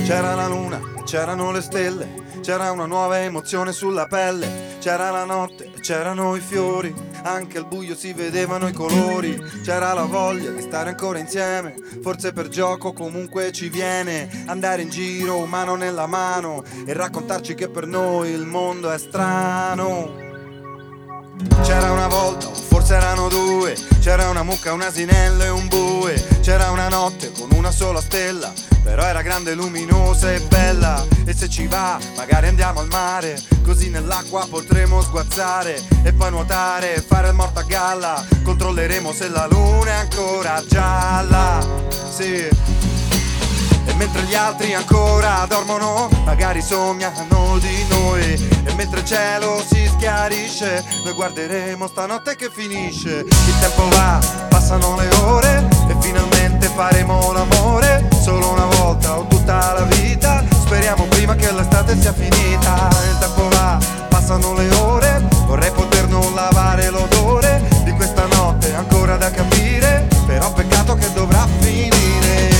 C'era la luna, c'erano le stelle, c'era una nuova emozione sulla pelle. C'era la notte, c'erano i fiori, anche al buio si vedevano i colori. C'era la voglia di stare ancora insieme, forse per gioco comunque ci viene. Andare in giro mano nella mano e raccontarci che per noi il mondo è strano. C'era una volta, o forse erano due, c'era una mucca, un asinello e un bue. C'era una notte con una sola stella, però era grande, luminosa e bella. E se ci va, magari andiamo al mare, così nell'acqua potremo sguazzare e poi nuotare e fare il morto a galla. Controlleremo se la luna è ancora gialla, sì. E mentre gli altri ancora dormono, magari sognano di noi. E mentre il cielo si schiarisce, noi guarderemo stanotte che finisce. Il tempo va, passano le ore e finalmente faremo l'amore. Solo una volta o tutta la vita, speriamo prima che l'estate sia finita. Il tempo va, passano le ore, vorrei poter non lavare l'odore di questa notte ancora da capire, però peccato che dovrà finire.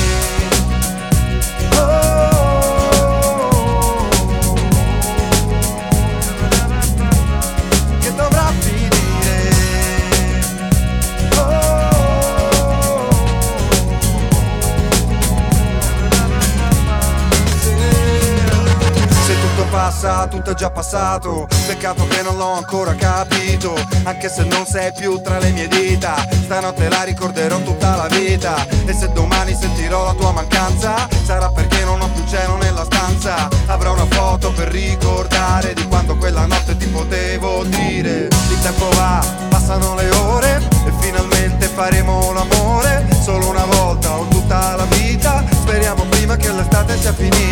Che dovrà finire. Se tutto passa, tutto è già passato. Peccato che non l'ho ancora capito, anche se non sei più tra le mie dita. Stanotte la ricorderò tutta la vita. E se domani sentirò la tua mancanza, sarà perché non ho più cielo nella stanza. Avrò una foto per ricordare di quando quella notte ti potevo dire. Il tempo va, passano le ore e finalmente faremo l'amore. Solo una volta o tutta la vita, speriamo prima che l'estate sia finita.